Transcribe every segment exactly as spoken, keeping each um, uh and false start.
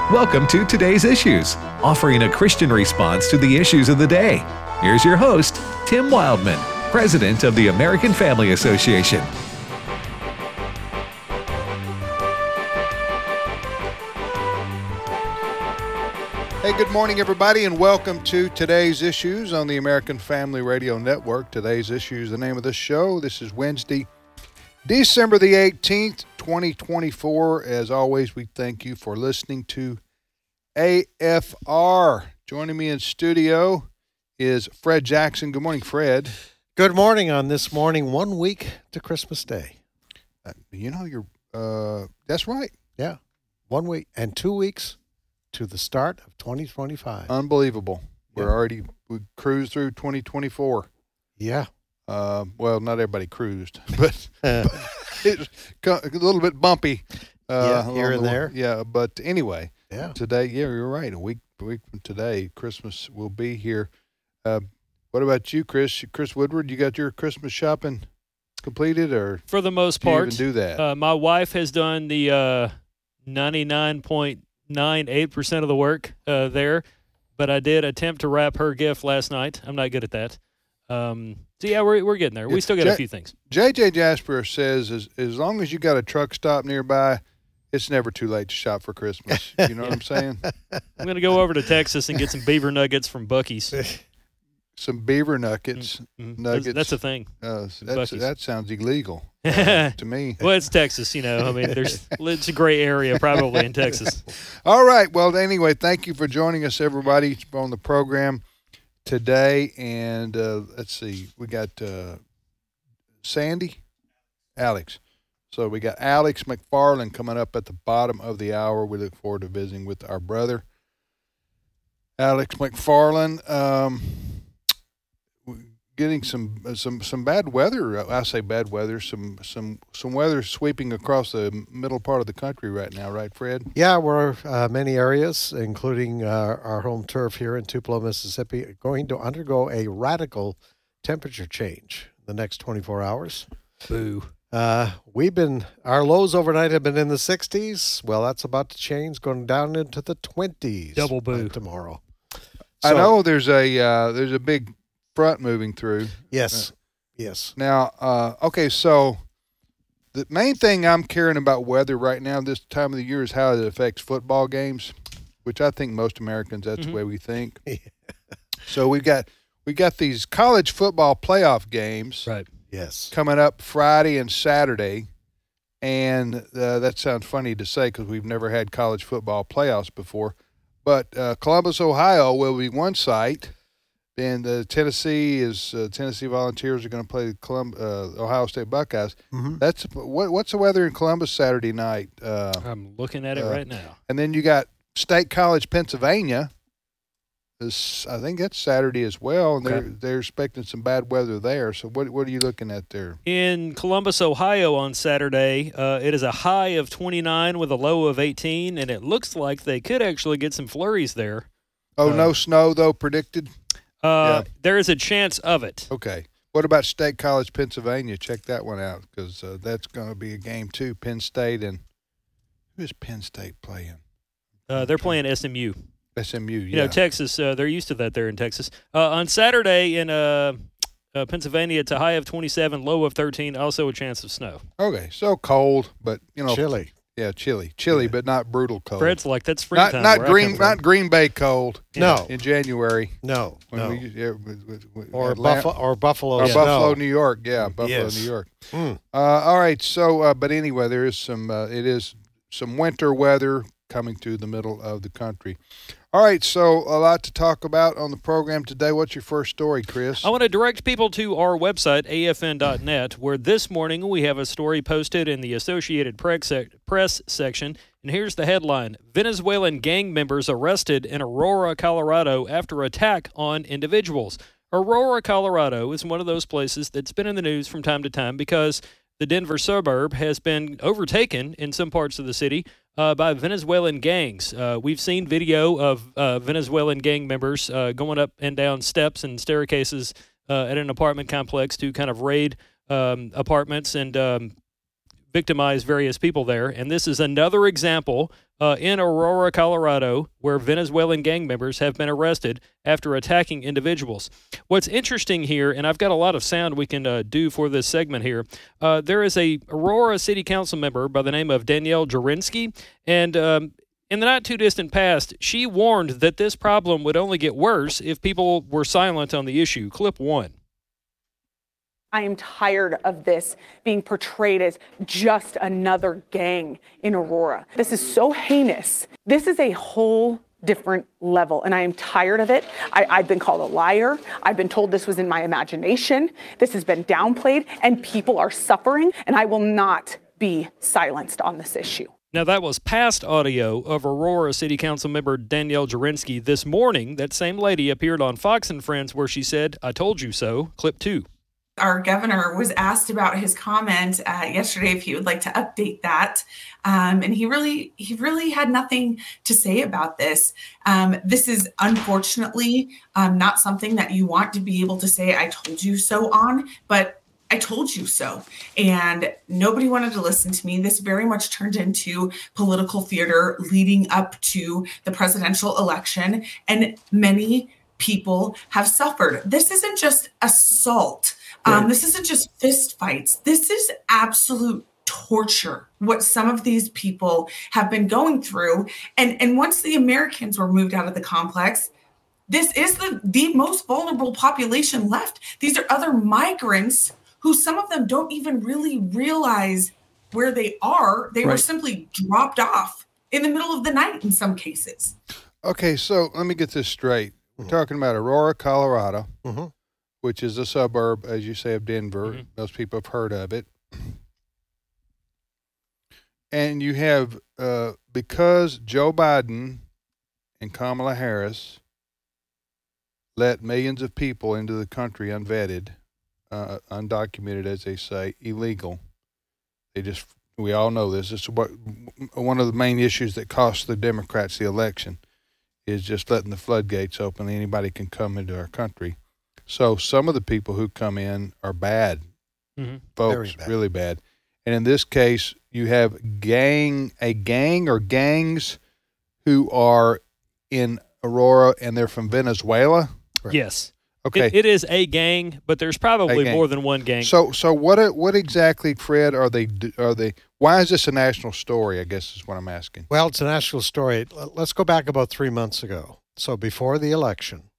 Welcome to Today's Issues, offering a Christian response to the issues of the day. Here's your host, Tim Wildman, President of the American Family Association. Hey, good morning, everybody, and welcome to Today's Issues on the American Family Radio Network. Today's Issues, the name of the show. This is Wednesday, December the eighteenth, twenty twenty-four. As always, we thank you for listening to A F R. Joining me in studio is Fred Jackson. Good morning, Fred. Good morning on this morning, one week to Christmas Day. Uh, you know, you're, uh, that's right. Yeah, one week and two weeks to the start of twenty twenty-five. Unbelievable. We're Yeah. already, we cruised through twenty twenty-four. Yeah. Uh, well, not everybody cruised, but it's a little bit bumpy. Uh, Yeah, here along and the- there. Yeah, but anyway, Yeah. today, yeah, you're right. A week, a week from today, Christmas will be here. Uh, what about you, Chris? Chris Woodward, you got your Christmas shopping completed, or For the most do you part, even do that? uh, my wife has done the uh, ninety-nine point nine eight percent of the work uh, there, but I did attempt to wrap her gift last night. I'm not good at that. Um, so, yeah, we're, we're getting there. We Yeah, still got Jay- a few things. J J Jasper says, as, as long as you got a truck stop nearby, it's never too late to shop for Christmas. You know what I'm saying? I'm going to go over to Texas and get some beaver nuggets from Buc-ee's. Some beaver nuggets. Mhm. Nuggets. That's, that's a thing. Uh, that's, Buc-ee's. that sounds illegal uh, to me. Well, it's Texas, you know. I mean, there's it's a gray area probably in Texas. All right. Well, anyway, thank you for joining us, everybody, on the program today. And uh, let's see, we got uh, Sandy, Alex. So we got Alex McFarland coming up at the bottom of the hour. We look forward to visiting with our brother, Alex McFarland. Um, getting some some some bad weather. I say bad weather. Some some some weather sweeping across the middle part of the country right now, right, Fred? Yeah, we're uh, many areas, including uh, our home turf here in Tupelo, Mississippi, going to undergo a radical temperature change in the next twenty-four hours. Boo. Uh, we've been, our lows overnight have been in the sixties. Well, that's about to change, going down into the twenties. Double by boo. tomorrow. I So- know there's a uh, there's a big front moving through. Yes. Yes. Now, uh, okay, so the main thing I'm caring about weather right now this time of the year is how it affects football games, which I think most Americans, that's Mhm. the way we think. So we've got we got these college football playoff games Right. Yes. coming up Friday and Saturday, and uh, that sounds funny to say because we've never had college football playoffs before. But uh, Columbus, Ohio, will be one site. Then uh, Tennessee is uh, Tennessee Volunteers are going to play the Colum- uh, Ohio State Buckeyes. Mm-hmm. That's what, what's the weather in Columbus Saturday night? Uh, I'm looking at it Uh, right now. and then you got State College, Pennsylvania. This, I think that's Saturday as well, and they're Okay. they're expecting some bad weather there. So what what are you looking at there? In Columbus, Ohio on Saturday, uh, it is a high of twenty-nine with a low of eighteen, and it looks like they could actually get some flurries there. Oh, Uh, no snow though predicted. Uh, Yeah. There is a chance of it. Okay. What about State College, Pennsylvania? Check that one out because uh, that's going to be a game too. Penn State and who is Penn State playing? Uh, they're playing S M U. S M U. You Yeah. know, Texas, uh, they're used to that there in Texas. Uh, on Saturday in uh, uh, Pennsylvania, it's a high of twenty-seven, low of thirteen, also a chance of snow. Okay. So cold, but you know, Chilly. yeah, chilly, chilly, but not brutal cold. Fred's like, that's not springtime. not where I Green come from. not Green Bay cold No. in January No. when no. we yeah, with, with, with or, Atlanta- Buffalo, or Buffalo. or snow. Buffalo, New York. Yeah, Buffalo, Yes. New York. Mm. Uh, all right. So, uh, but anyway, there is some. Uh, it is some winter weather coming through the middle of the country. All right. So, a lot to talk about on the program today. What's your first story, Chris? I want to direct people to our website, A F N dot net, where this morning we have a story posted in the Associated Press, sec- Press section. And here's the headline: Venezuelan gang members arrested in Aurora, Colorado after attack on individuals. Aurora, Colorado is one of those places that's been in the news from time to time because the Denver suburb has been overtaken in some parts of the city uh, by Venezuelan gangs. Uh, we've seen video of uh, Venezuelan gang members uh, going up and down steps and staircases uh, at an apartment complex to kind of raid um, apartments and um, victimize various people there. And this is another example uh, in Aurora, Colorado, where Venezuelan gang members have been arrested after attacking individuals. What's interesting here, and I've got a lot of sound we can uh, do for this segment here, uh, there is a Aurora City Council member by the name of Danielle Jurinsky, and um, in the not-too-distant past, she warned that this problem would only get worse if people were silent on the issue. Clip one. I am tired of this being portrayed as just another gang in Aurora. This is so heinous. This is a whole different level, and I am tired of it. I, I've been called a liar. I've been told this was in my imagination. This has been downplayed, and people are suffering, and I will not be silenced on this issue. Now, that was past audio of Aurora City Council member Danielle Jurinsky. This morning, that same lady appeared on Fox and Friends where she said, "I told you so." Clip two. Our governor was asked about his comment uh, yesterday if he would like to update that, um, and he really, he really had nothing to say about this. Um, this is unfortunately um, not something that you want to be able to say "I told you so" on, but I told you so, and nobody wanted to listen to me. This very much turned into political theater leading up to the presidential election, and many people have suffered. This isn't just assault. Um, this isn't just fist fights. This is absolute torture, what some of these people have been going through. And, and once the Americans were moved out of the complex, this is the, the most vulnerable population left. These are other migrants who some of them don't even really realize where they are. They Right. were simply dropped off in the middle of the night in some cases. Okay, so let me get this straight. We're talking about Aurora, Colorado, Mm-hmm. which is a suburb, as you say, of Denver. Mhm. Most people have heard of it. And you have, uh, because Joe Biden and Kamala Harris let millions of people into the country unvetted, uh, undocumented, as they say, illegal. They just, we all know this. This is what one of the main issues that cost the Democrats the election is just letting the floodgates open. Anybody can come into our country. So some of the people who come in are bad, Mm-hmm. folks, Very bad. really bad. And in this case, you have gang, a gang or gangs who are in Aurora, and they're from Venezuela. Correct. Yes. Okay. It, it is a gang, but there's probably A gang. more than one gang. So, so what? What exactly, Fred? Are they? Are they? Why is this a national story? I guess is what I'm asking. Well, it's a national story. L- Let's go back about three months ago. So before the election,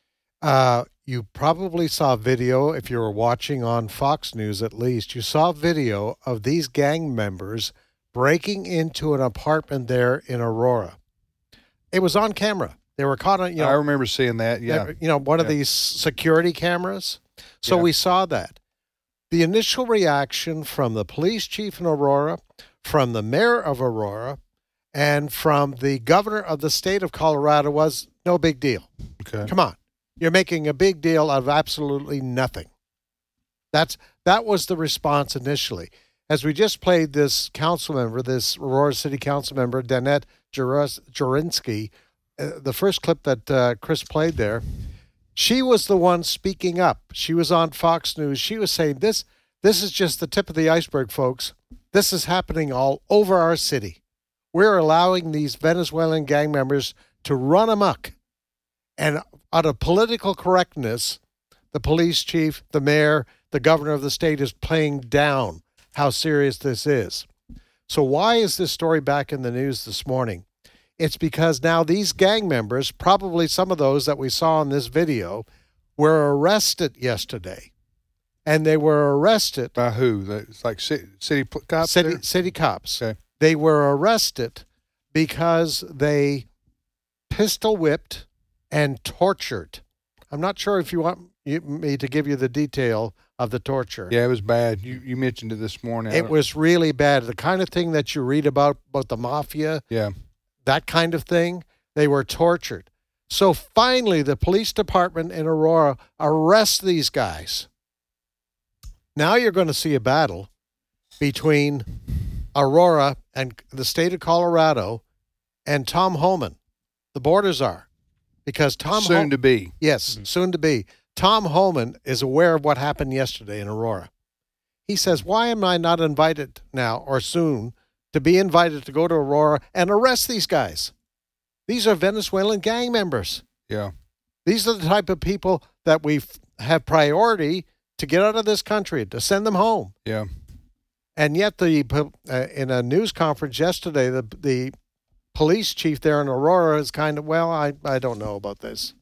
uh, you probably saw video, if you were watching on Fox News at least, you saw video of these gang members breaking into an apartment there in Aurora. It was on camera. They were caught on, you know, I remember seeing that. Yeah. you know, one of Yeah. these security cameras. So Yeah. we saw that. The initial reaction from the police chief in Aurora, from the mayor of Aurora, and from the governor of the state of Colorado was no big deal. Okay. Come on. You're making a big deal out of absolutely nothing. That's that was the response initially. As we just played this council member, this Aurora City Council member, Danette Jurinsky, uh, the first clip that uh, Chris played there, she was the one speaking up. She was on Fox News. She was saying, this, this is just the tip of the iceberg, folks. This is happening all over our city. We're allowing these Venezuelan gang members to run amok. And out of political correctness, the police chief, the mayor, the governor of the state is playing down how serious this is. So why is this story back in the news this morning? It's because now these gang members, probably some of those that we saw in this video, were arrested yesterday. And they were arrested. By who? The- It's like city, city pl- cops. City, there? city cops. Okay. They were arrested because they pistol whipped and tortured. I'm not sure if you want you, me to give you the detail of the torture. Yeah, it was bad. You you mentioned it this morning. I It don't- was really bad. The kind of thing that you read about, about the mafia, Yeah. that kind of thing, they were tortured. So finally, the police department in Aurora arrests these guys. Now you're going to see a battle between Aurora and the state of Colorado and Tom Homan, the border czar. Because Tom Soon Hol- to be. Yes, soon to be. Tom Homan is aware of what happened yesterday in Aurora. He says, why am I not invited now or soon to be invited to go to Aurora and arrest these guys? These are Venezuelan gang members. Yeah. These are the type of people that we have priority to get out of this country, to send them home. Yeah. And yet, the uh, in a news conference yesterday, the the police chief there in Aurora is kind of, well, I, I don't know about this.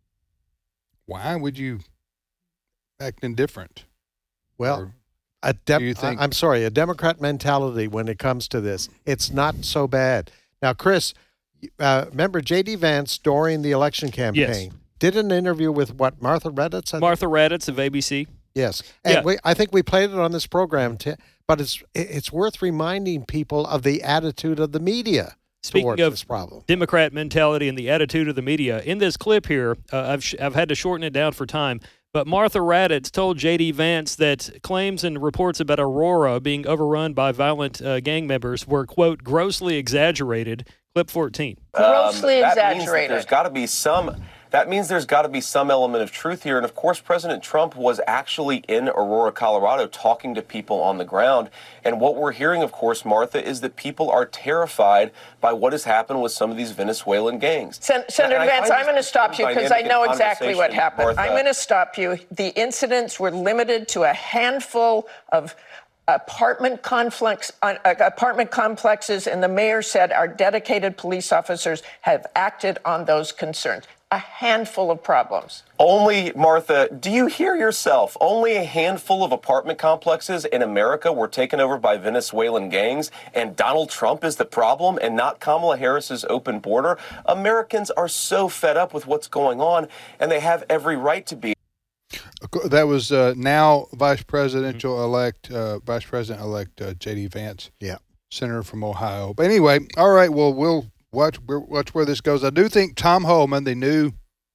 Why would you act indifferent? Well, Or a dem- do you think- I, I'm sorry, a Democrat mentality when it comes to this. It's not so bad. Now, Chris, uh, remember J D Vance during the election campaign did an interview with what, Martha Redditz? I Martha Raddatz of A B C. Yes, and Yeah. we, I think we played it on this program, t- but it's it's worth reminding people of the attitude of the media Speaking towards of this problem. Democrat mentality and the attitude of the media, in this clip here, uh, I've sh- I've had to shorten it down for time, but Martha Raddatz told J D Vance that claims and reports about Aurora being overrun by violent uh, gang members were, quote, grossly exaggerated. Clip fourteen. Grossly that Means that exaggerated. there's got to be some. That means there's got to be some element of truth here. And of course, President Trump was actually in Aurora, Colorado, talking to people on the ground. And what we're hearing, of course, Martha, is that people are terrified by what has happened with some of these Venezuelan gangs. Sen- Senator And I Vance, find I'm going to this stop you because I dynamic know in exactly what conversation, happened. Martha. I'm going to stop you. The incidents were limited to a handful of apartment complex, uh, apartment complexes, and the mayor said our dedicated police officers have acted on those concerns. A handful of problems. Only, Martha, do you hear yourself? Only a handful of apartment complexes in America were taken over by Venezuelan gangs, and Donald Trump is the problem and not Kamala Harris's open border. Americans are so fed up with what's going on, and they have every right to be. That was uh, now Vice Presidential-elect, uh, Vice President-elect uh, J D Vance, Yeah. Senator from Ohio. But anyway, all right, well, we'll watch, watch where this goes. I do think Tom Homan, the new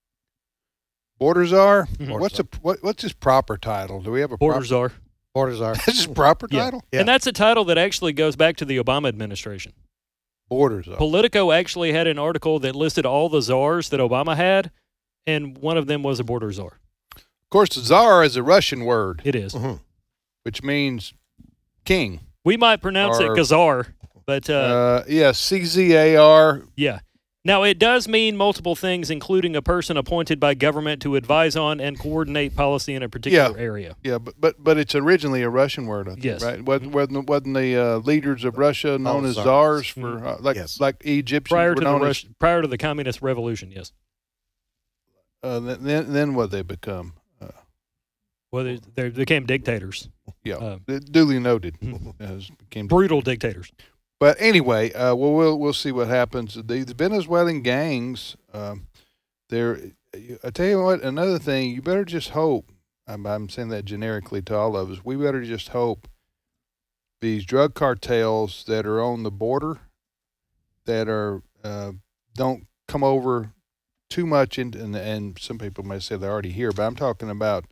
border czar, what's a, what, what's his proper title? Do we have a Border proper, czar. Borders are. That's his proper Yeah. title? Yeah. And that's a title that actually goes back to the Obama administration. Border czar. Politico actually had an article that listed all the czars that Obama had, and one of them was a border czar. Of course, czar is a Russian word, It is. Mhm. which means king. We might pronounce Or- it Khazar, but uh, Uh, yeah, C Z A R. yeah. Now, it does mean multiple things, including a person appointed by government to advise on and coordinate policy in a particular Yeah. area. Yeah, but, but but it's originally a Russian word, I think, Yes. right? Wasn't, wasn't, wasn't the uh, leaders of Russia known Oh, as czars. czars for uh, like Yes. like Egyptians Prior were to the known Rus- prior to the Communist Revolution, yes. as? Uh, then then what they become? Uh, Well, they, they became dictators, yeah, Uh, duly noted. as became brutal dictators. But anyway, uh, well, we'll we'll see what happens. The, the Venezuelan gangs, um, they're. I tell you what, another thing, you better just hope. I'm, I'm saying that generically to all of us. We better just hope these drug cartels that are on the border, that are uh, don't come over too much into, and, and some people may say they're already here, but I'm talking about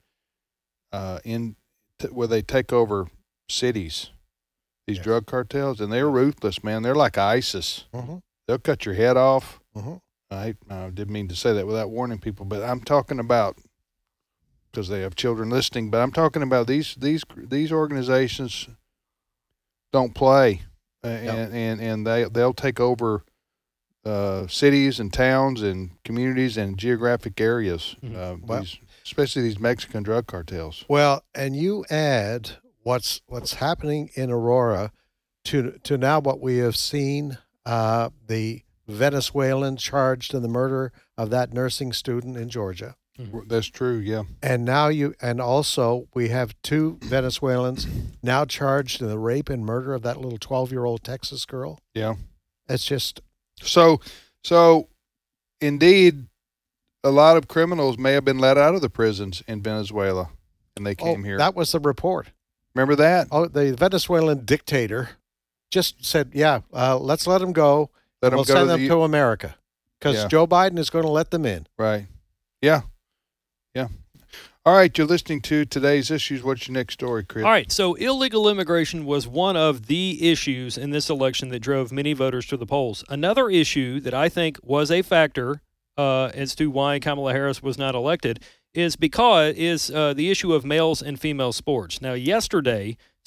uh, in t- where they take over cities. These Yes. drug cartels, and they're ruthless, man. They're like ISIS. Mhm. They'll cut your head off. Mhm. I, I didn't mean to say that without warning people, but I'm talking about, because they have children listening, but I'm talking about these these these organizations don't play, uh, and, and and they they'll take over uh, cities and towns and communities and geographic areas. Mhm. Uh, Well- these, especially these Mexican drug cartels. Well, and you add what's what's happening in Aurora to to now what we have seen, uh, the Venezuelan charged in the murder of that nursing student in Georgia. That's true. Yeah. And now you, and also we have two Venezuelans now charged in the rape and murder of that little twelve-year-old Texas girl. Yeah. It's just, So, so indeed, a lot of criminals may have been let out of the prisons in Venezuela, and they oh, came here. that was the report. Remember that? Oh, the Venezuelan dictator just said, yeah, uh, let's let them go. Let we'll them go send to them the- to America because Yeah. Joe Biden is going to let them in. Right. Yeah. Yeah. All right. You're listening to today's issues. What's your next story, Chris? All right, so illegal immigration was one of the issues in this election that drove many voters to the polls. Another issue that I think was a factor uh, as to why Kamala Harris was not elected is because is uh, the issue of males and female sports. Now, yesterday,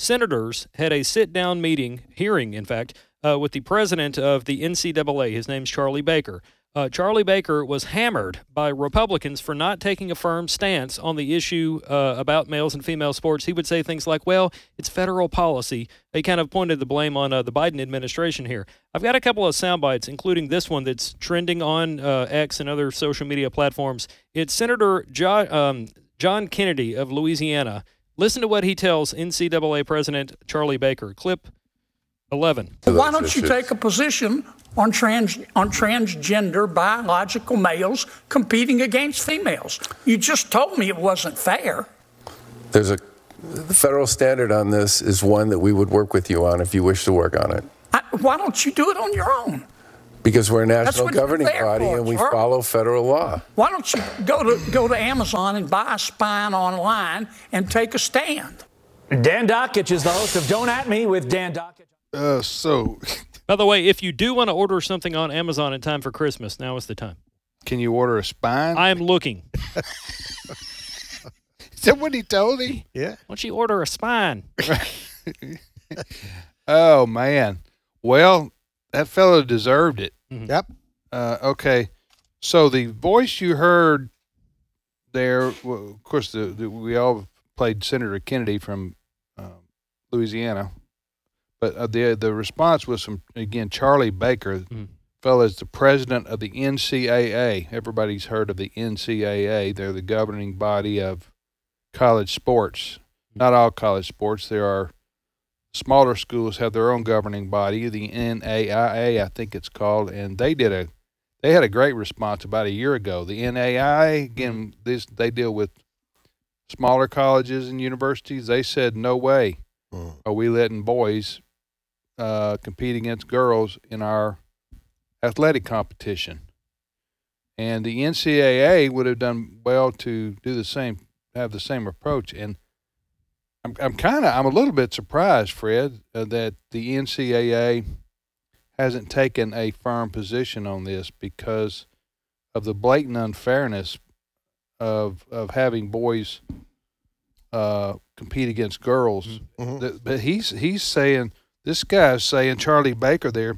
senators had a sit-down meeting, hearing, in fact, uh, with the president of the N C double A. His name's Charlie Baker. Uh, Charlie Baker was hammered by Republicans for not taking a firm stance on the issue uh, about males and female sports. He would say things like, well, it's federal policy. He kind of pointed the blame on uh, the Biden administration here. I've got a couple of sound bites, including this one that's trending on uh, X and other social media platforms. It's Senator jo- um, John Kennedy of Louisiana. Listen to what he tells N C double A President Charlie Baker. Clip eleven. Why don't you take a position on trans on transgender biological males competing against females? You just told me it wasn't fair. There's a the federal standard on this is one that we would work with you on if you wish to work on it. I, why don't you do it on your own? Because we're a national what governing you're there body for, and we Charlie. follow federal law. Why don't you go to go to Amazon and buy a spine online and take a stand? Dan Dockich is the host of Don't At Me with Dan Dockich. Uh, so, By the way, if you do want to order something on Amazon in time for Christmas, now is the time. can you order a spine? I am looking. Is that what he told me? Yeah. Why don't you order a spine? Oh, man. Well, that fellow deserved it. Yep. Uh, okay. So the voice you heard there, well, of course, the, the, we all played Senator Kennedy from uh, Louisiana, but uh, the the response was from, again, Charlie Baker, Mm. fellow is the president of the N C double A. Everybody's heard of the N C double A. They're the governing body of college sports. Not all college sports. There are smaller schools have their own governing body, the N A I A, I think it's called, and they did a they had a great response about a year ago. The N A I A, again, this they deal with smaller colleges and universities. They said, no way Mm. are we letting boys uh, compete against girls in our athletic competition. And the N C double A would have done well to do the same, have the same approach. And I'm I'm kind of I'm a little bit surprised, Fred, uh, that the N C double A hasn't taken a firm position on this because of the blatant unfairness of of having boys uh, compete against girls. Mm-hmm. That- But he's he's saying this guy's saying Charlie Baker there.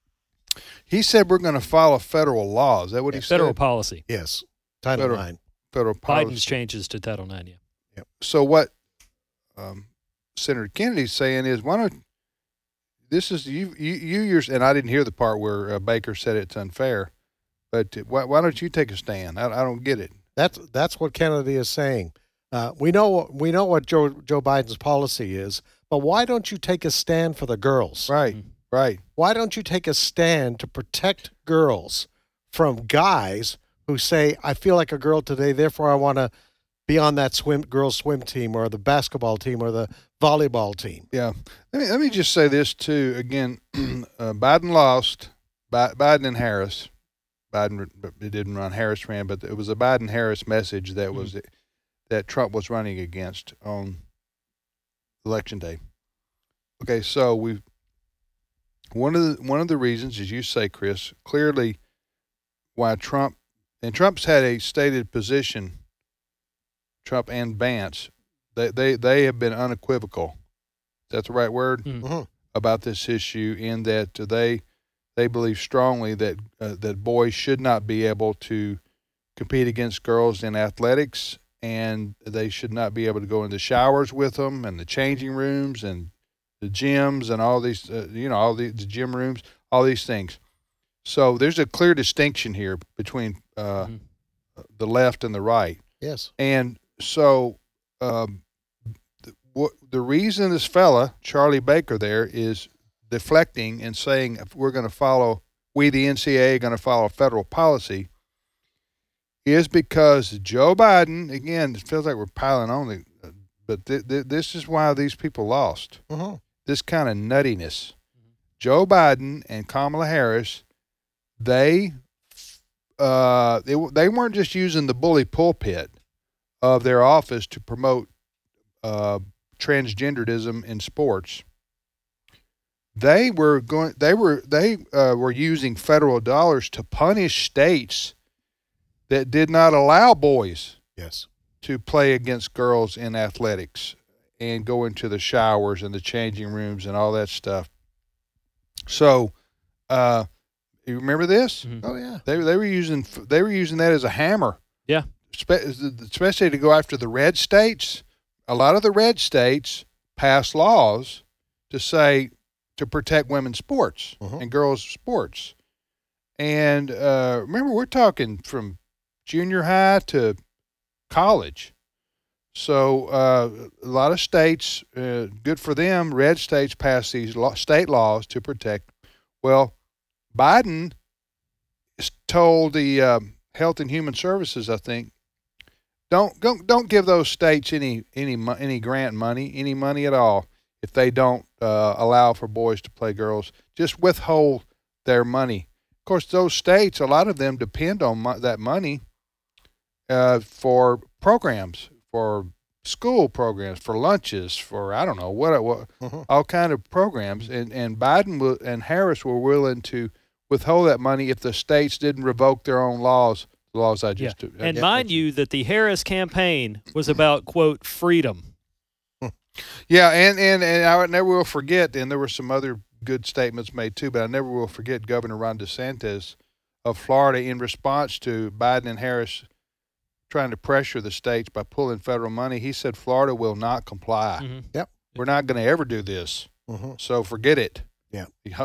He said we're going to follow federal law. Is that what he Federal said? policy. Yes. Title Federal- nine. Federal policy. Biden's changes to Title nine, yeah. So what um, Senator Kennedy's saying is, why don't this is you you you yours, and I didn't hear the part where uh, Baker said it's unfair, but uh, why, why don't you take a stand? I, I don't get it. That's that's what Kennedy is saying. Uh, we know we know what Joe Joe Biden's policy is, but why don't you take a stand for the girls? Right, Mm-hmm. right. Why don't you take a stand to protect girls from guys who say, "I feel like a girl today, therefore I want to be on that swim girls swim team or the basketball team or the volleyball team." Yeah. Let me let me just say this too. Again, uh, Biden lost. Bi- Biden and Harris. Biden it didn't run. Harris ran, but it was a Biden-Harris message that was mm-hmm. that Trump was running against on election day. Okay, so we one of the one of the reasons, as you say, Chris, clearly why Trump and Trump's had a stated position. Trump and Vance, they they they have been unequivocal. Is that the right word? Mm-hmm. About this issue, in that they they believe strongly that uh, that boys should not be able to compete against girls in athletics, and they should not be able to go in the showers with them, and the changing rooms, and the gyms, and all these, uh, you know, all the, the gym rooms, all these things. So there's a clear distinction here between uh, mm-hmm. the left and the right. Yes, and so um, the, what, the reason this fella Charlie Baker there is deflecting and saying if we're going to follow, we the N C double A are going to follow federal policy, is because Joe Biden, again, it feels like we're piling on, the, but th- th- this is why these people lost. mm-hmm. This kind of nuttiness. Mm-hmm. Joe Biden and Kamala Harris, they uh, they, they weren't just using the bully pulpit of their office to promote uh, transgenderism in sports. They were going. They were. They uh, were using federal dollars to punish states that did not allow boys yes, to play against girls in athletics, and go into the showers and the changing rooms and all that stuff. So, uh, you remember this? Mm-hmm. Oh yeah. They they were using they were using that as a hammer. Yeah. Especially to go after the red states. A lot of the red states passed laws to say to protect women's sports Uh-huh. and girls' sports. And uh, remember, we're talking from junior high to college. So uh, a lot of states, uh, good for them, red states passed these law, state laws to protect. Well, Biden told the uh, Health and Human Services, I think, don't don't don't give those states any any any grant money, any money at all, if they don't uh, allow for boys to play girls. Just withhold their money. Of course, those states, a lot of them depend on mo- that money uh, for programs, for school programs, for lunches, for I don't know what what Uh-huh. all kind of programs. And and Biden will, and Harris were willing to withhold that money if the states didn't revoke their own laws. The laws I just yeah. I And just mind mentioned. you that the Harris campaign was about, quote, freedom. Yeah, and, and, and I never will forget, and there were some other good statements made too, but I never will forget Governor Ron DeSantis of Florida in response to Biden and Harris trying to pressure the states by pulling federal money. He said Florida will not comply. Mhm. Yep. We're not going to ever do this, Uh-huh. so forget it. Yeah.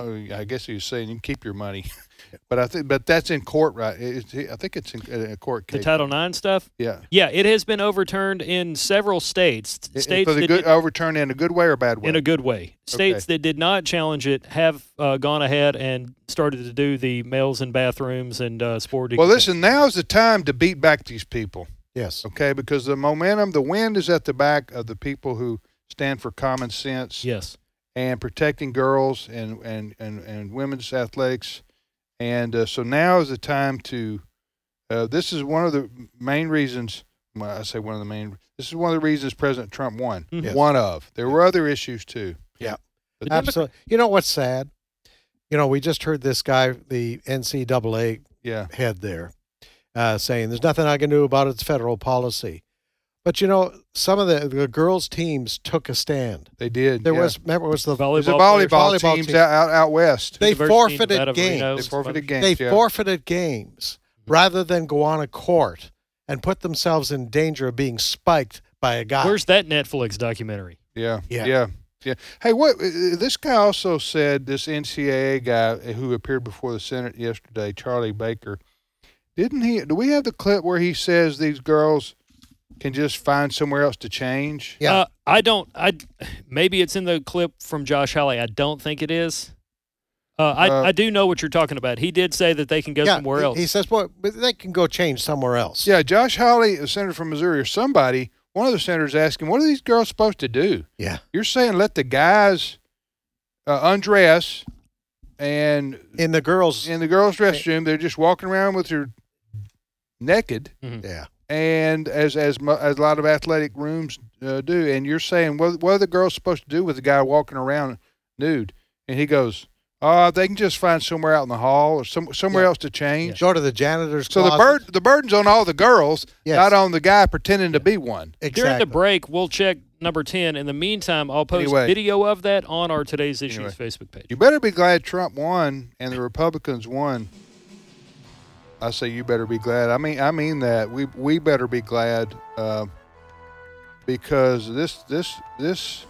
I guess he was saying you can keep your money, but I think but that's in court, right? It's, I think it's in a court The case. Title nine stuff? Yeah. Yeah, it has been overturned in several states. It- States for the that good did- overturn in a good way or a bad way? in a good way. States that did not challenge it have uh, gone ahead and started to do the males in bathrooms and uh, sporting. Well, listen, now's the time to beat back these people. Yes. Okay, because the momentum, the wind is at the back of the people who stand for common sense. Yes. And protecting girls and, and, and, and women's athletics. And uh, so now is the time to, uh, this is one of the main reasons, well, I say one of the main, this is one of the reasons President Trump won. Mhm. Yes. One of. There were other issues too. Yeah. But Absolutely. You know what's sad? You know, we just heard this guy, the N C double A yeah. head there, uh, saying there's nothing I can do about its federal policy. But, you know, some of the, the girls' teams took a stand. They did. There yeah. was, remember, it was the There's a volleyball, volleyball, volleyball teams team. out, out, out west. They University forfeited Nevada, games. Reno, They forfeited games, They yeah. forfeited games rather than go on a court and put themselves in danger of being spiked by a guy. Where's that Netflix documentary? Yeah, Yeah. yeah, yeah. Hey, what? uh, This guy also said, this N C double A guy who appeared before the Senate yesterday, Charlie Baker, didn't he? Do we have the clip where he says these girls can just find somewhere else to change? Yeah. Uh, I don't. I maybe it's in the clip from Josh Hawley. I don't think it is. Uh, I Uh, I do know what you're talking about. He did say that they can go yeah, somewhere he- else. He says, well, but they can go change somewhere else. Yeah, Josh Hawley, a senator from Missouri, or somebody, one of the senators asked him, what are these girls supposed to do? Yeah. You're saying let the guys uh, undress and In the girls' in the girls' restroom, they're just walking around with their naked. Yeah. And as as mu- as a lot of athletic rooms uh, do, and you're saying, what what are the girls supposed to do with the guy walking around nude? And he goes, oh, they can just find somewhere out in the hall or some somewhere Yeah. else to change. Go to the janitor's So the closet. bird the burden's on all the girls, Yes. not on the guy pretending to be one. Exactly. During the break, we'll check number ten. In the meantime, I'll post Anyway. video of that on our Today's Issues Anyway. Facebook page. You better be glad Trump won and the Republicans won. I say you better be glad. I mean, I mean that we we better be glad uh, because this this this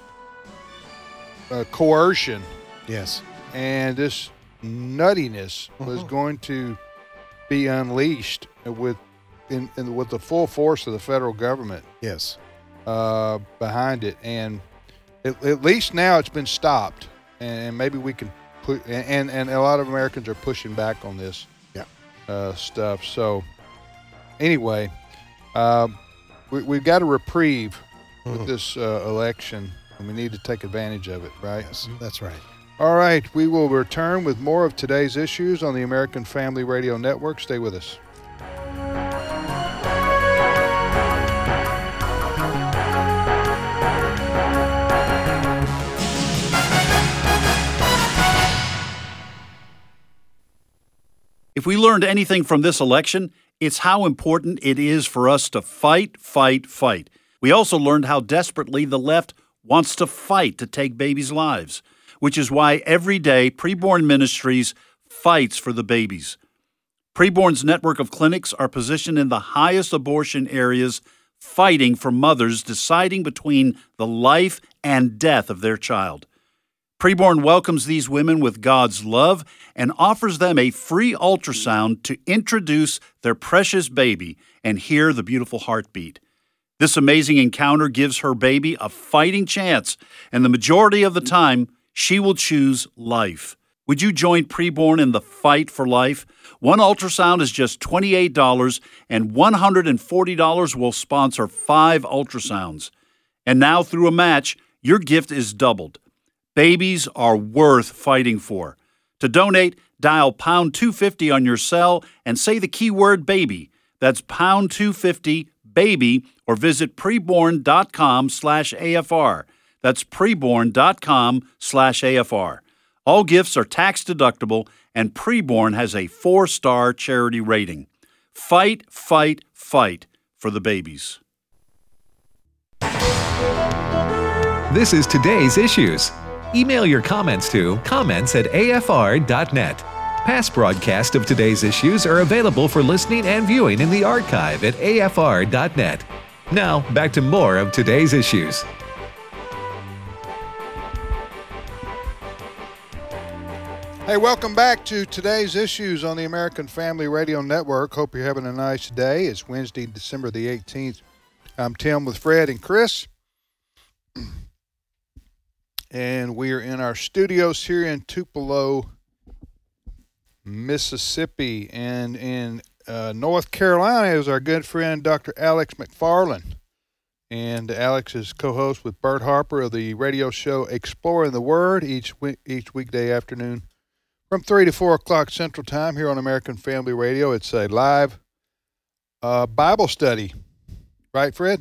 uh, coercion Yes. and this nuttiness was Uh-huh. going to be unleashed with in, in with the full force of the federal government Yes. uh, behind it, and at, at least now it's been stopped, and maybe we can put and and a lot of Americans are pushing back on this Yeah. uh, stuff. So anyway, um, we, we've got a reprieve with Mhm. this uh, election, and we need to take advantage of it, right? Yes. That's right. All right, we will return with more of today's issues on the American Family Radio Network. Stay with us. If we learned anything from this election, it's how important it is for us to fight, fight, fight. We also learned how desperately the left wants to fight to take babies' lives, which is why every day Preborn Ministries fights for the babies. Preborn's network of clinics are positioned in the highest abortion areas, fighting for mothers deciding between the life and death of their child. Preborn welcomes these women with God's love and offers them a free ultrasound to introduce their precious baby and hear the beautiful heartbeat. This amazing encounter gives her baby a fighting chance, and the majority of the time, she will choose life. Would you join Preborn in the fight for life? One ultrasound is just twenty-eight dollars, and one hundred forty dollars will sponsor five ultrasounds. And now, through a match, your gift is doubled. Babies are worth fighting for. To donate, dial pound two fifty on your cell and say the keyword baby. That's pound two fifty baby, or visit preborn.com slash AFR. That's preborn.com slash AFR. All gifts are tax deductible, and Preborn has a four-star charity rating. Fight, fight, fight for the babies. This is Today's Issues. Email your comments to comments at A F R dot net. Past broadcasts of Today's Issues are available for listening and viewing in the archive at A F R dot net. Now, back to more of Today's Issues. Hey, welcome back to Today's Issues on the American Family Radio Network. Hope you're having a nice day. It's Wednesday, December the eighteenth. I'm Tim with Fred and Chris. And we are in our studios here in Tupelo, Mississippi. And in uh, North Carolina is our good friend, Doctor Alex McFarland. And Alex is co-host with Bert Harper of the radio show Exploring the Word each week, each weekday afternoon from three to four o'clock Central Time here on American Family Radio. It's a live uh, Bible study. Right, Fred?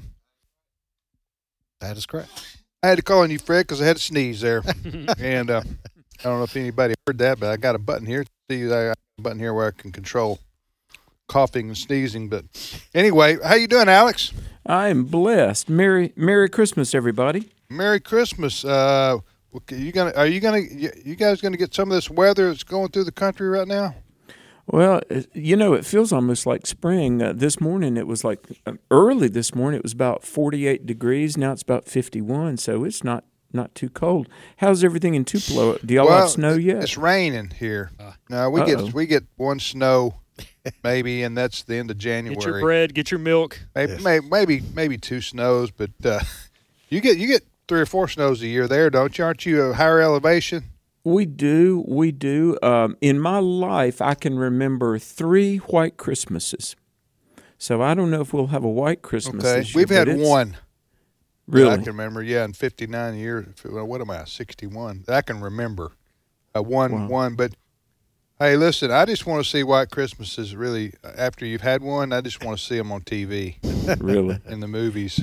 That is correct. I had to call on you, Fred, because I had to sneeze there. and uh, I don't know if anybody heard that, but I got a button here. See, I got a button here where I can control coughing and sneezing. But anyway, how you doing, Alex? I am blessed. Merry Merry Christmas, everybody. Merry Christmas. Uh, you gonna are you gonna you guys gonna get some of this weather that's going through the country right now? Well, you know, it feels almost like spring. Uh, this morning, it was like uh, early this morning, it was about forty-eight degrees. Now it's about fifty-one, so it's not, not too cold. How's everything in Tupelo? Do y'all well, have snow yet? It's raining here. Uh, no, we uh-oh. get we get one snow, maybe, and that's the end of January. Get your bread, get your milk. Maybe Yes. maybe, maybe maybe two snows, but uh, you get you get three or four snows a year there, don't you? Aren't you a higher elevation? We do, we do. Um, in my life, I can remember three white Christmases. So I don't know if we'll have a white Christmas Okay, this year, we've had but it's- one. Really? I can remember. Yeah, in fifty-nine years. Well, what am I? sixty-one. I can remember. Uh, one Wow. one, but hey, listen. I just want to see white Christmases. Really, after you've had one, I just want to see them on T V. Really? In the movies.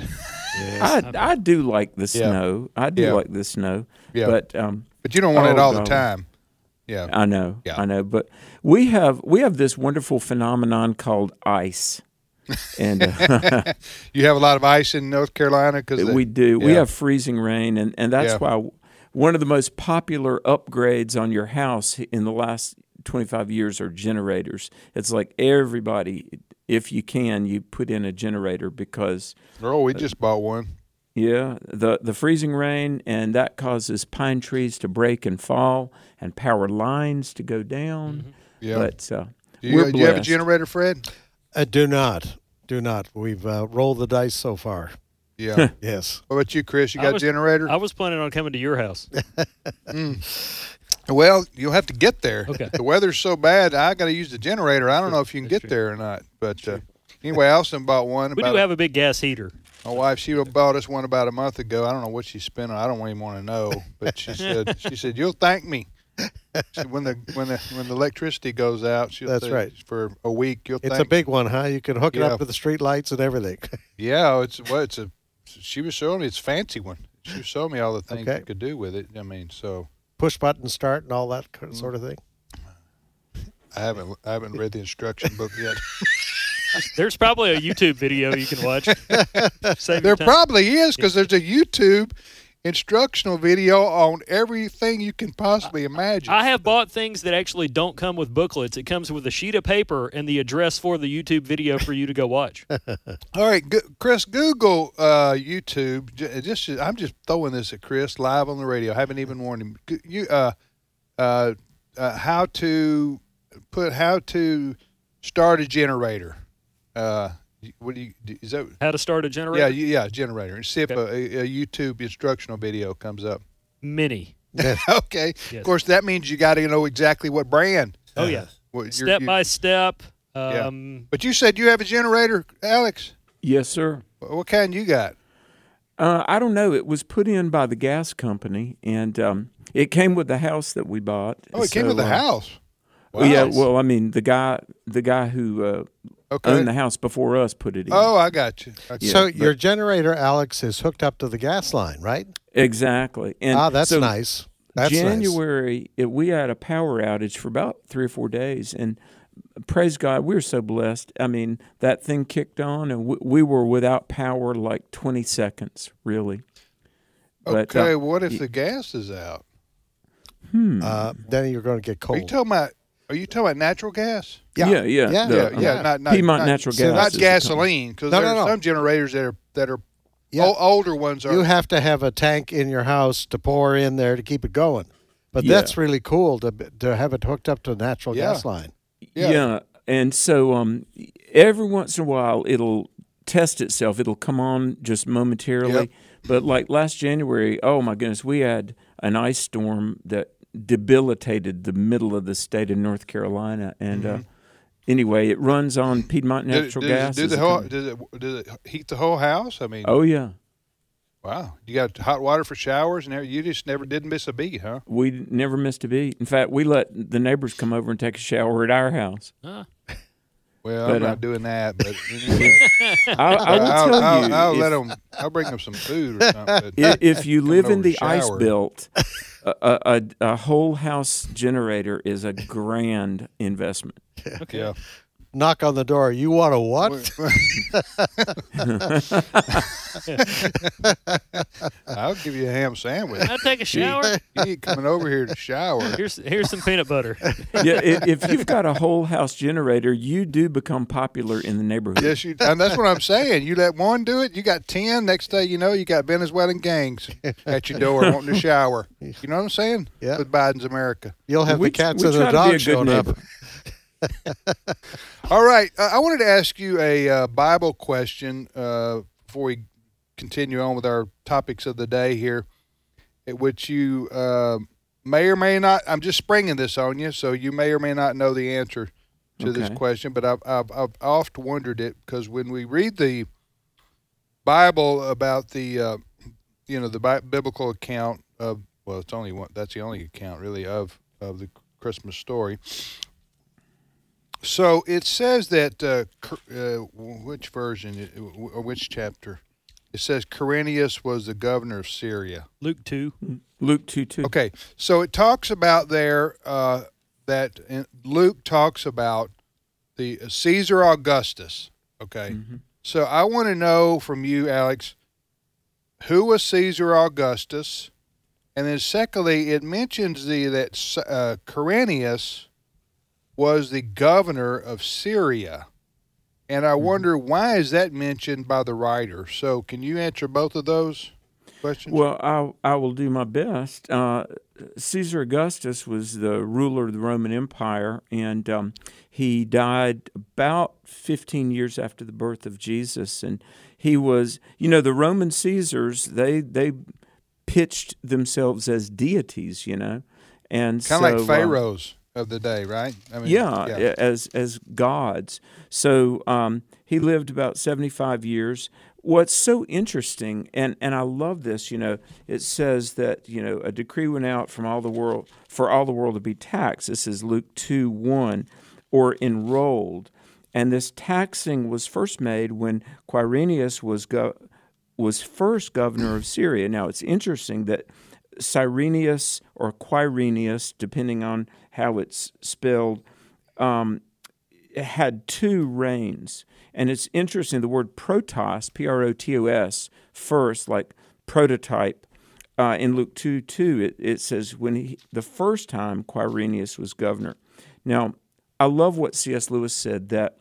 I, I do like the Yeah. snow. I do Yeah. like the snow. Yeah. But um, But you don't want it oh, all the golly. time. Yeah. I know. Yeah. I know. But we have we have this wonderful phenomenon called ice, and uh, You have a lot of ice in North Carolina because we do. We yeah. have freezing rain, and and that's Yeah. why one of the most popular upgrades on your house in the last twenty-five years are generators. It's like everybody, if you can, you put in a generator because Oh, we just bought one. yeah, the the freezing rain, and that causes pine trees to break and fall, and power lines to go down. Yeah. But uh, Do you, we're do you have a blessed. generator, Fred? I do not. Do not. We've uh, rolled the dice so far. Yeah. Yes. What about you, Chris? You I got was- a generator? I was planning on coming to your house. Well, you'll have to get there. Okay. The weather's so bad, I got to use the generator. I don't know if you can get there or not. But uh, anyway, Allison bought one. We about do have a big gas heater. My wife, she bought us one about a month ago. I don't know what she spent on. I don't even want to know. But she said, she said, you'll thank me. She said, when the when the when the electricity goes out, she'll That's say, right. for a week. You'll It's thank a big one, huh? You can hook it Yeah. up to the street lights and everything. Yeah, it's well, it's a. She was showing me it's a fancy one. She was showing me all the things Okay. you could do with it. I mean, so Push button start and all that kind of sort of thing. I haven't I haven't read the instruction book yet. There's probably a YouTube video you can watch. Save There your time. probably is because there's a YouTube instructional video on everything you can possibly imagine. I have bought things that actually don't come with booklets. It comes with a sheet of paper and the address for the YouTube video for you to go watch. All right, go, Chris, Google uh, YouTube. Just, I'm just throwing this at Chris live on the radio. I haven't even warned him. You, uh, uh, uh, how to put how to start a generator. Uh, what do you is that? How to start a generator? Yeah, yeah, generator. And see if Okay. a, a YouTube instructional video comes up. Mini. Okay. Yes. Of course, that means you got to know exactly what brand. Oh, yeah. What you're- Step you- by step. Yeah. Um, But you said you have a generator, Alex. Yes, sir. What kind you got? Uh, I don't know. It was put in by the gas company, and um, it came with the house that we bought. Oh, it came So, with the uh, house. Well, yeah. Wow. Well, I mean, the guy, the guy who uh, Okay. owned the house before us put it in. Oh, I got you. I got So you. your generator, Alex, is hooked up to the gas line, right? Exactly. And ah, that's so nice. That's nice. January, it, we had a power outage for about three or four days, and praise God, we were so blessed. I mean, that thing kicked on, and we, we were without power like twenty seconds, really. But, Okay, uh, what if y- the gas is out? Hmm. Uh, then you're going to get Are you cold. talking about? Are you talking about natural gas? Yeah, yeah, Yeah. the, Yeah, uh, yeah, not, not Piedmont not, Natural so Gas not is the gasoline, because No, there no, are no. some generators that are that are Yeah. o- older ones are. You have to have a tank in your house to pour in there to keep it going. But Yeah. that's really cool to to have it hooked up to a natural Yeah. gas line. Yeah. Yeah. And so um, every once in a while it'll test itself. It'll come on just momentarily. Yep. But like last January, oh my goodness, we had an ice storm that debilitated the middle of the state of North Carolina. And uh, anyway, it runs on Piedmont Did- Natural did- Gas. Did as the a whole, company. did it did it heat the whole house? I mean, Oh yeah. wow, you got hot water for showers, and every- you just never did miss a beat, huh? We never missed a beat. In fact, we let the neighbors come over and take a shower at our house. ah. Well, But, I'm uh, not doing that, but anyway. I, I will I'll, tell I'll, you, I'll if, let them. I'll bring them some food or something. i- if you Coming live over in to the ice shower. belt, a, a, a, a whole house generator is a grand investment. Okay. Yeah. Knock on the door. You want a what? I'll give you a ham sandwich. Can I take a shower? You ain't coming over here to shower. Here's here's some peanut butter. Yeah, i- if you've got a whole house generator, you do become popular in the neighborhood. Yes, you. And that's what I'm saying. You let one do it, you got ten. Next day, you know, you got Venezuelan gangs at your door wanting to shower. You know what I'm saying? Yeah. With Biden's America. You'll have we, the cats we and try the to be a dogs good showing up. neighbor. All right. Uh, I wanted to ask you a uh, Bible question uh, before we continue on with our topics of the day here, at which you uh, may or may not. I'm just springing this on you, so you may or may not know the answer to this Okay. question. But I've, I've, I've oft wondered it, because when we read the Bible about the, uh, you know, the Bi- biblical account of, well, it's only one. That's the only account really of of the Christmas story. So it says that, uh, Q- uh, which version, it- or which chapter? It says Quirinius was the governor of Syria. Luke two. Luke two two. Okay, so it talks about there uh, that in, Luke talks about the Caesar Augustus. Okay, so I want to know from you, Alex, who was Caesar Augustus, and then secondly, it mentions the that uh, Quirinius was the governor of Syria. And I wonder, why is that mentioned by the writer? So can you answer both of those questions? Well, I I will do my best. Uh, Caesar Augustus was the ruler of the Roman Empire, and um, he died about fifteen years after the birth of Jesus. And he was, you know, the Roman Caesars, they they pitched themselves as deities, you know, and kind of so, like pharaohs of the day, right? I mean, yeah, as as gods. So um, he lived about seventy-five years. What's so interesting, and, and I love this, you know, it says that, you know, a decree went out from all the world for all the world to be taxed. This is Luke two one, or enrolled. And this taxing was first made when Quirinius was go- was first governor of Syria. Now, it's interesting that Cyrenius or Quirinius, depending on how it's spelled, um, had two reigns. And it's interesting, the word protos, P R O T O S, first, like prototype, uh, in Luke two two, it, it says, when he, the first time Quirinius was governor. Now, I love what C S Lewis said, that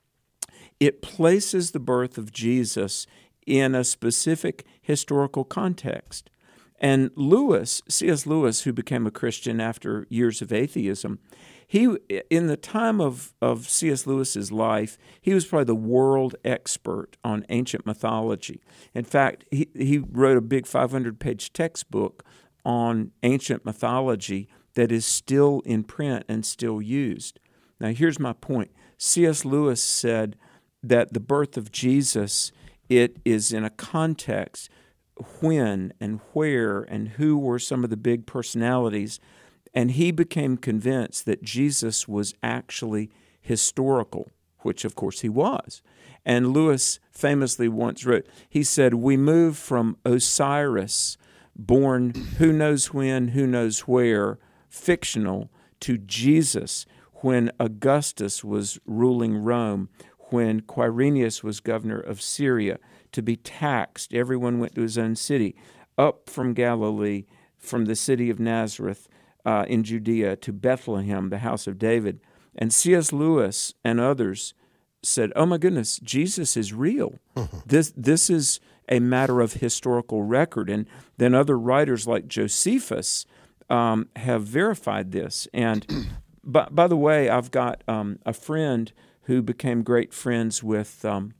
it places the birth of Jesus in a specific historical context. And Lewis, C S Lewis, who became a Christian after years of atheism, he, in the time of, of C S Lewis's life, he was probably the world expert on ancient mythology. In fact, he, he wrote a big five hundred page textbook on ancient mythology that is still in print and still used. Now, here's my point. C S Lewis said that the birth of Jesus, it is in a context when and where and who were some of the big personalities, and he became convinced that Jesus was actually historical, which of course he was. And Lewis famously once wrote, he said, we move from Osiris, born who knows when, who knows where, fictional, to Jesus, when Augustus was ruling Rome, when Quirinius was governor of Syria, to be taxed. Everyone went to his own city, up from Galilee, from the city of Nazareth uh, in Judea to Bethlehem, the house of David. And C S Lewis and others said, oh my goodness, Jesus is real. Mm-hmm. This, this is a matter of historical record. And then other writers like Josephus um, have verified this. And by, by the way, I've got um, a friend who became great friends with um,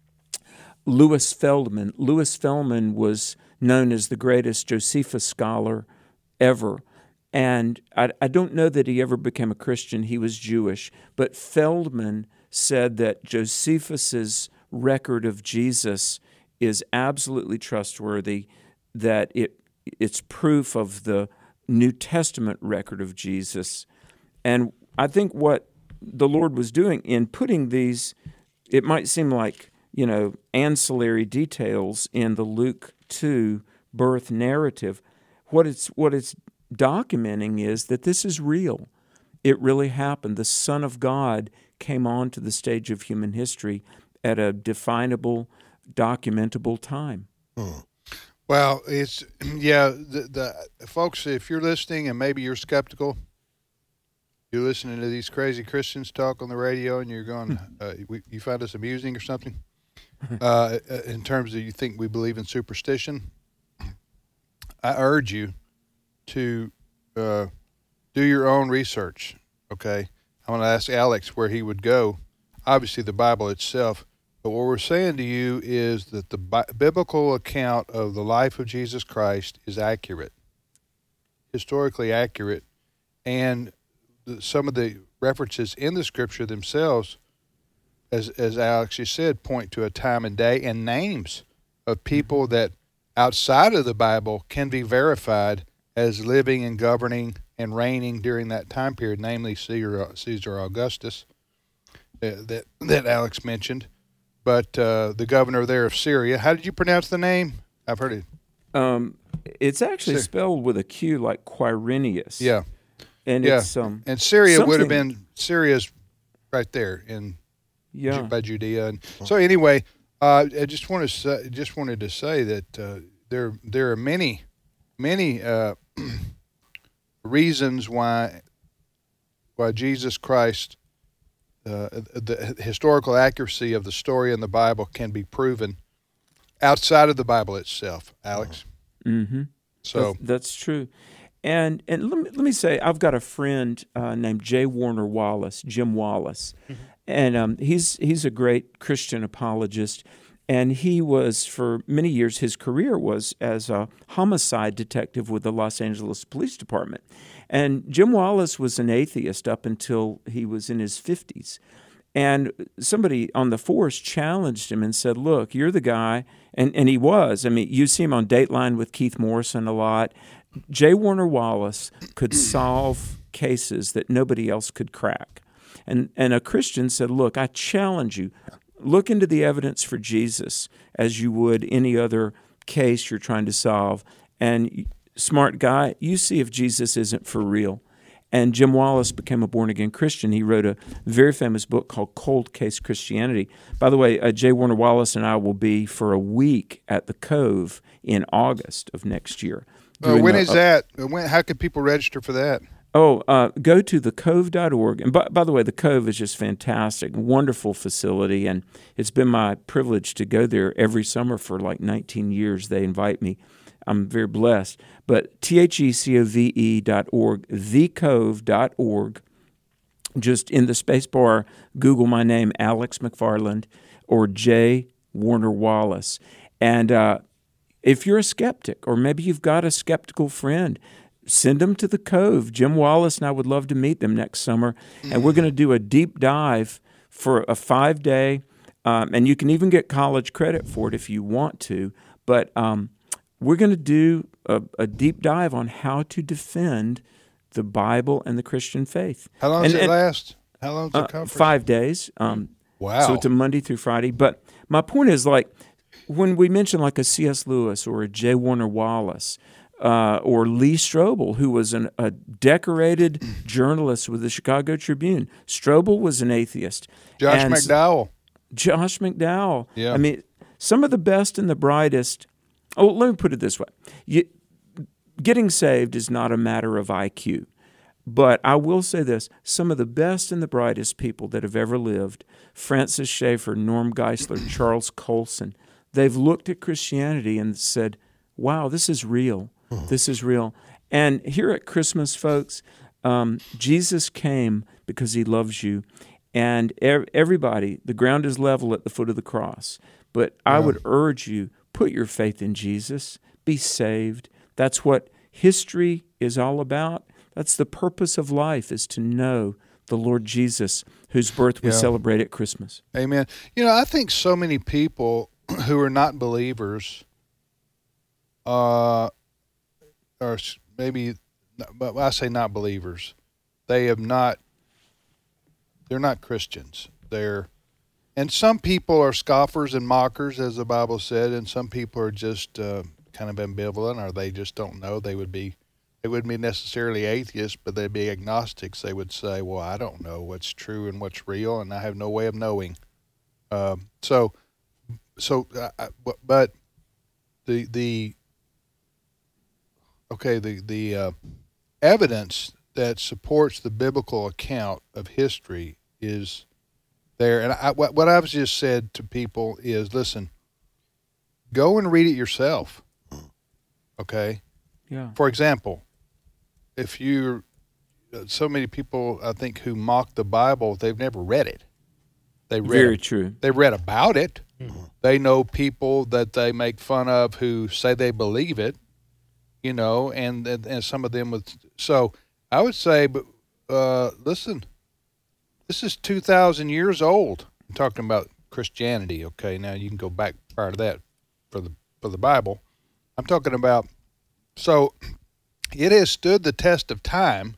Louis Feldman. Louis Feldman was known as the greatest Josephus scholar ever. And I, I don't know that he ever became a Christian. He was Jewish. But Feldman said that Josephus's record of Jesus is absolutely trustworthy, that it it's proof of the New Testament record of Jesus. And I think what the Lord was doing in putting these, it might seem like, you know, ancillary details in the Luke two birth narrative. What it's what it's documenting is that this is real. It really happened. The Son of God came onto the stage of human history at a definable, documentable time. Hmm. Well, it's, yeah, the, the folks, if you're listening and maybe you're skeptical, you're listening to these crazy Christians talk on the radio and you're going, uh, we, you find us amusing or something, uh, in terms of you think we believe in superstition, I urge you to uh, do your own research, okay? I want to ask Alex where he would go. Obviously, the Bible itself. But what we're saying to you is that the bi- biblical account of the life of Jesus Christ is accurate, historically accurate, and the, some of the references in the Scripture themselves, as as Alex just said, point to a time and day and names of people that outside of the Bible can be verified as living and governing and reigning during that time period, namely Caesar, Caesar Augustus, uh, that that Alex mentioned. But uh, the governor there of Syria, how did you pronounce the name? I've heard it. Um, it's actually Syr- spelled with a Q, like Quirinius. Yeah, and yeah. it's um, and Syria something... would have been Syria's right there in yeah. by Judea. And so anyway, uh, I just want to say, just wanted to say that uh, there there are many many uh, reasons why why Jesus Christ. Uh, the historical accuracy of the story in the Bible can be proven outside of the Bible itself, Alex. Mm-hmm. So that's, that's true. And and let me, let me say, I've got a friend uh, named J. Warner Wallace, Jim Wallace, mm-hmm. and um, he's he's a great Christian apologist. And he was, for many years, his career was as a homicide detective with the Los Angeles Police Department. And Jim Wallace was an atheist up until he was in his fifties. And somebody on the force challenged him and said, look, you're the guy, and, and he was. I mean, you see him on Dateline with Keith Morrison a lot. J. Warner Wallace could solve cases that nobody else could crack. And, and a Christian said, look, I challenge you. Look into the evidence for Jesus as you would any other case you're trying to solve. And smart guy, you see if Jesus isn't for real. And Jim Wallace became a born-again Christian. He wrote a very famous book called Cold Case Christianity. By the way, uh, J. Warner Wallace and I will be for a week at the Cove in August of next year. Uh, when a, is that? When? How can people register for that? Oh, uh, go to the cove dot org. And by, by the way, the Cove is just fantastic, wonderful facility, and it's been my privilege to go there every summer for like nineteen years. They invite me. I'm very blessed. But T H E C O V E dot org, the cove dot org. Just in the space bar, Google my name, Alex McFarland, or J. Warner Wallace. And uh, if you're a skeptic, or maybe you've got a skeptical friend, send them to the Cove. Jim Wallace and I would love to meet them next summer. And we're going to do a deep dive for a five-day, um, and you can even get college credit for it if you want to. But um, we're going to do a, a deep dive on how to defend the Bible and the Christian faith. How long and, does it and, last? How long does uh, it come for? Five days. Um, wow. So it's a Monday through Friday. But my point is, like, when we mention like a C S. Lewis or a J. Warner Wallace, Uh, or Lee Strobel, who was an, a decorated journalist with the Chicago Tribune. Strobel was an atheist. Josh and McDowell. Josh McDowell. Yeah. I mean, some of the best and the brightest. Oh, let me put it this way. You, getting saved is not a matter of I Q. But I will say this, some of the best and the brightest people that have ever lived, Francis Schaeffer, Norm Geisler, Charles Colson, they've looked at Christianity and said, wow, this is real. This is real. And here at Christmas, folks, um, Jesus came because he loves you. And ev- everybody, the ground is level at the foot of the cross. But I Yeah. would urge you, put your faith in Jesus. Be saved. That's what history is all about. That's the purpose of life, is to know the Lord Jesus, whose birth we Yeah. celebrate at Christmas. Amen. You know, I think so many people who are not believers uh, or maybe, but I say not believers, they have not, they're not Christians. They're, and some people are scoffers and mockers, as the Bible said, and some people are just uh, kind of ambivalent, or they just don't know. They would be, they wouldn't be necessarily atheists, but they'd be agnostics. They would say, well, I don't know what's true and what's real, and I have no way of knowing. Um, so, so, uh, but the, the, Okay, the the uh, evidence that supports the biblical account of history is there. And I, what, what I've just said to people is, listen, go and read it yourself, okay? Yeah. For example, if you, so many people, I think, who mock the Bible, they've never read it. They read Very it, true. They read about it. Mm-hmm. They know people that they make fun of who say they believe it. You know, and, and and some of them with, so I would say, but uh, listen, this is two thousand years old. I'm talking about Christianity, okay? Now you can go back prior to that for the for the Bible. I'm talking about, so it has stood the test of time.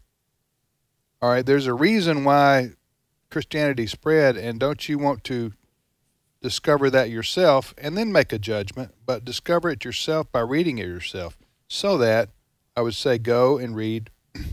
All right, there's a reason why Christianity spread, and don't you want to discover that yourself and then make a judgment, but discover it yourself by reading it yourself. So that I would say go and read,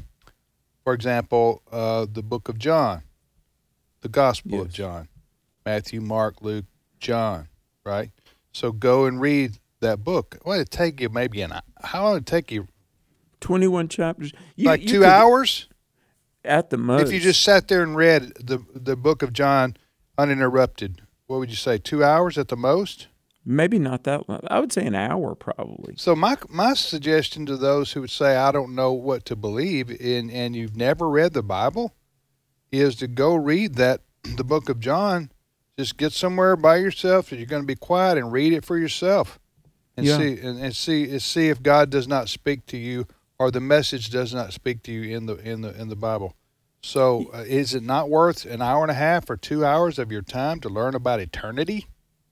for example, uh, the book of John, the Gospel Yes. of John, Matthew, Mark, Luke, John, right? So go and read that book. Well, it'd take you maybe an how long would it take you? twenty-one chapters. You, like you two could- hours? At the most. If you just sat there and read the the book of John uninterrupted, what would you say, two hours at the most? Maybe not that long. I would say an hour probably. So my my suggestion to those who would say, I don't know what to believe in, and you've never read the Bible, is to go read that, the book of John. Just get somewhere by yourself, and you're going to be quiet, and read it for yourself, and Yeah. see and, and see and see if God does not speak to you, or the message does not speak to you in the in the in the Bible. So uh, is it not worth an hour and a half or two hours of your time to learn about eternity?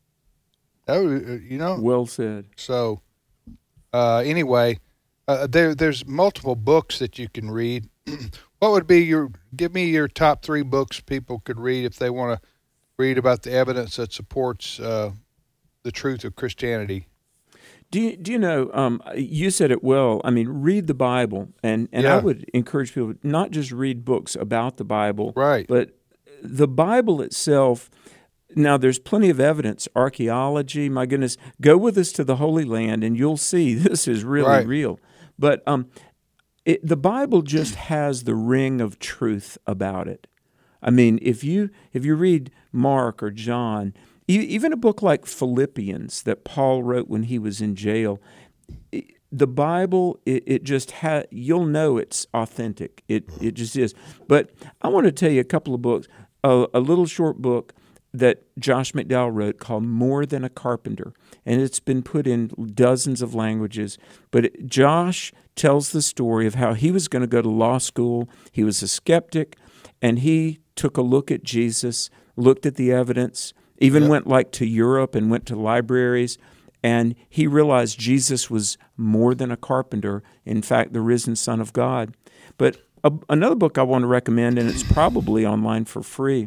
Oh, you know. Well said. So, uh, anyway, uh, there there's multiple books that you can read. What would be your? Give me your top three books people could read if they want to read about the evidence that supports uh, the truth of Christianity. Do you, do you know, um, you said it well. I mean, read the Bible. And, and Yeah. I would encourage people not just read books about the Bible, Right. but the Bible itself. Now, there's plenty of evidence, archaeology, my goodness. Go with us to the Holy Land, and you'll see this is really Right. real. But um, it, the Bible just has the ring of truth about it. I mean, if you if you read Mark or John, e- even a book like Philippians that Paul wrote when he was in jail, it, the Bible, it, it just ha- you'll know it's authentic. It it just is. But I want to tell you a couple of books. A, a little short book that Josh McDowell wrote called More Than a Carpenter, and it's been put in dozens of languages. But it, Josh tells the story of how he was going to go to law school. He was a skeptic, and he took a look at Jesus, looked at the evidence, even yep. went like to Europe and went to libraries, and he realized Jesus was more than a carpenter, in fact, the risen Son of God. But a, another book I want to recommend, and it's probably online for free,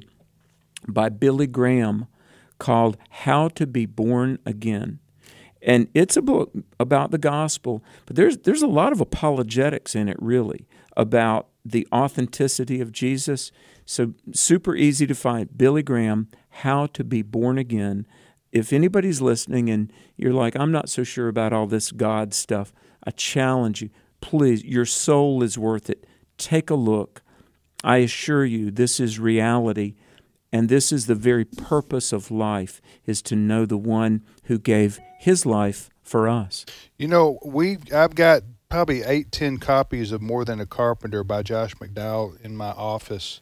by Billy Graham, called How to Be Born Again. And it's a book about the gospel, but there's there's a lot of apologetics in it, really, about the authenticity of Jesus. So super easy to find. Billy Graham, How to Be Born Again. If anybody's listening and you're like, I'm not so sure about all this God stuff, I challenge you, please, your soul is worth it. Take a look. I assure you, this is reality, and this is the very purpose of life, is to know the one who gave his life for us. You know, we I've got probably eight, ten copies of More Than a Carpenter by Josh McDowell in my office.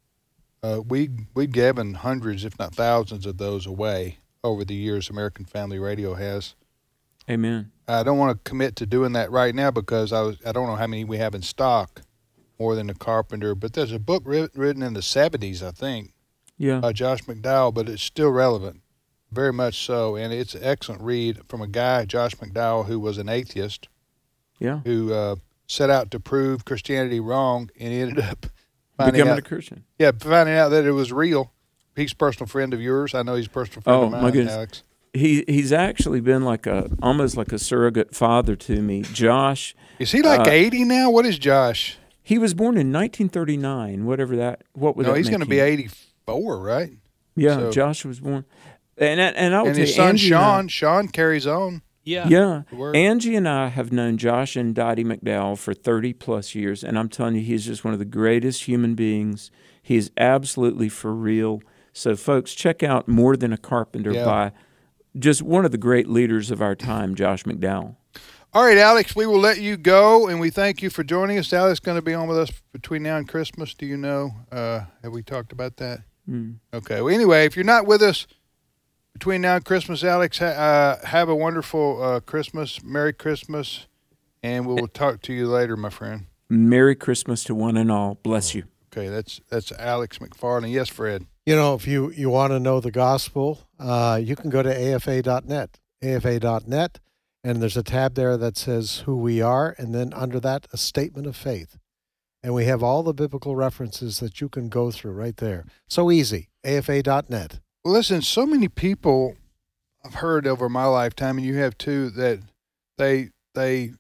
Uh, we, we've given hundreds, if not thousands, of those away over the years American Family Radio has. Amen. I don't want to commit to doing that right now because I was I don't know how many we have in stock, More Than a Carpenter, but there's a book written, written in the seventies, I think, yeah, by Josh McDowell, but it's still relevant, very much so, and it's an excellent read from a guy, Josh McDowell, who was an atheist, yeah, who uh, set out to prove Christianity wrong, and he ended up finding becoming out, a Christian. Yeah, finding out that it was real. He's a personal friend of yours. I know he's a personal friend oh, of mine, my goodness. Alex. He he's actually been like a almost like a surrogate father to me. Josh, is he like uh, eighty now? What is Josh? He was born in nineteen thirty-nine. Whatever that. What would no? that He's going to be eighty-four, right? Yeah, so, Josh was born, and and I would and say his son Angie Sean. I, Sean carries on. Yeah, yeah. Angie and I have known Josh and Dottie McDowell for thirty plus years, and I'm telling you, he's just one of the greatest human beings. He's absolutely for real. So, folks, check out More Than a Carpenter yeah. by just one of the great leaders of our time, Josh McDowell. All right, Alex, we will let you go, and we thank you for joining us. Alex is going to be on with us between now and Christmas. Do you know? Uh, have we talked about that? Mm. Okay. Well, anyway, if you're not with us between now and Christmas, Alex, ha- uh, have a wonderful uh, Christmas. Merry Christmas, and we will talk to you later, my friend. Merry Christmas to one and all. Bless you. Okay, that's that's Alex McFarland. Yes, Fred. You know, if you, you want to know the gospel, uh, you can go to A F A dot net, A F A dot net, and there's a tab there that says who we are, and then under that, a statement of faith. And we have all the biblical references that you can go through right there. So easy, A F A dot net. Well, listen, so many people I've heard over my lifetime, and you have too, that they they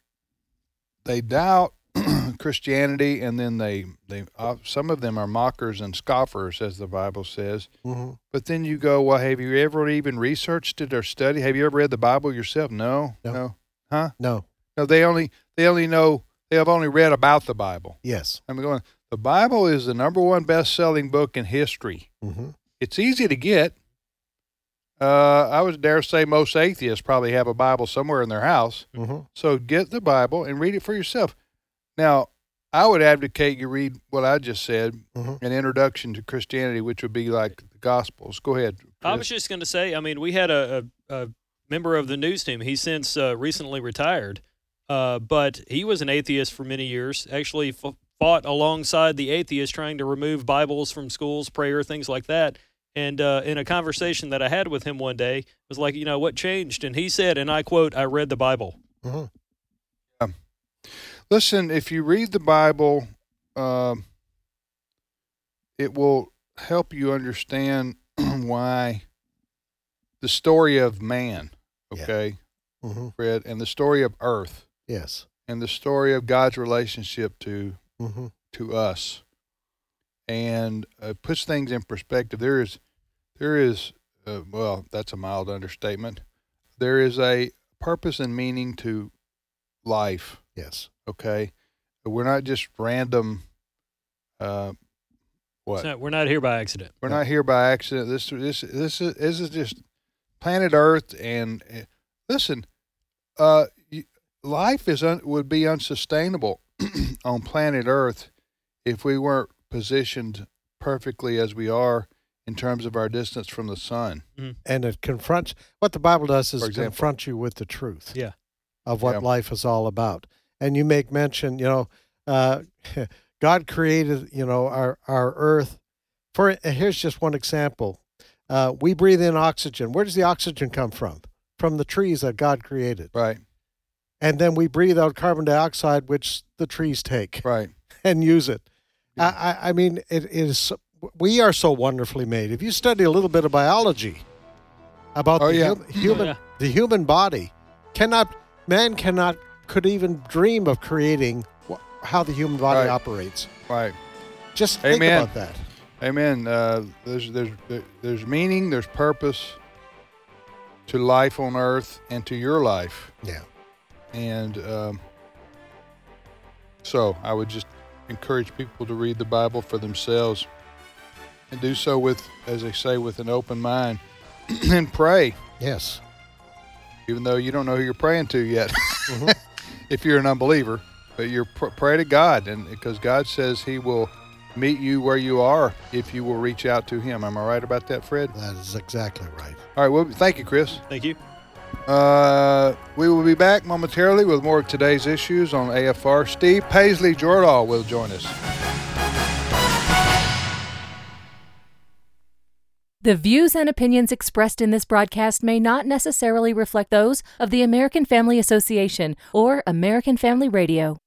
they doubt Christianity, and then they they uh, some of them are mockers and scoffers, as the Bible says. Mm-hmm. But then you go, well, have you ever even researched it or studied? Have you ever read the Bible yourself? No, no, no. huh? No, no. They only they only know they have only read about the Bible. Yes, I'm going. The Bible is the number one best-selling book in history. Mm-hmm. It's easy to get. Uh, I would dare say most atheists probably have a Bible somewhere in their house. Mm-hmm. So get the Bible and read it for yourself. Now, I would advocate you read what I just said, mm-hmm. an introduction to Christianity, which would be like the Gospels. Go ahead, Chris. I was just going to say, I mean, we had a, a, a member of the news team. He's since uh, recently retired, uh, but he was an atheist for many years, actually f- fought alongside the atheists trying to remove Bibles from schools, prayer, things like that. And uh, in a conversation that I had with him one day, was like, you know, what changed? And he said, and I quote, I read the Bible. Mm-hmm. Yeah. Listen, if you read the Bible, um, it will help you understand why the story of man, okay, yeah. mm-hmm. Fred, and the story of earth. Yes. And the story of God's relationship to mm-hmm. to us. And uh, puts things in perspective. There is, there is, uh, well, that's a mild understatement. There is a purpose and meaning to life. Yes. Okay, we're not just random. Uh, what? Not, we're not here by accident. We're no. not here by accident. This this this is, this is just planet Earth, and uh, listen, uh, life is un, would be unsustainable on planet Earth if we weren't positioned perfectly as we are in terms of our distance from the sun. Mm-hmm. And it confronts, what the Bible does is confront you with the truth yeah. of what yeah. life is all about. And you make mention, you know, uh, God created, you know, our, our earth. For here's just one example. Uh, we breathe in oxygen. Where does the oxygen come from? From the trees that God created. Right. And then we breathe out carbon dioxide, which the trees take. Right. And use it. Yeah. I, I mean, it, it is... We are so wonderfully made. If you study a little bit of biology about oh, the yeah. hum, human, oh, yeah. the human body, cannot man cannot could even dream of creating wh- how the human body right. operates. Right. Just Amen. think about that. Amen. Uh, there's there's there's meaning. There's purpose to life on Earth and to your life. Yeah. And um, so I would just encourage people to read the Bible for themselves. And do so with, as they say, with an open mind, and pray. Yes. Even though you don't know who you're praying to yet, mm-hmm. if you're an unbeliever, but you're pr- pray to God, and because God says He will meet you where you are if you will reach out to Him. Am I right about that, Fred? That is exactly right. All right. Well, thank you, Chris. Thank you. Uh, we will be back momentarily with more of today's issues on A F R. Steve Paisley Jordahl will join us. The views and opinions expressed in this broadcast may not necessarily reflect those of the American Family Association or American Family Radio.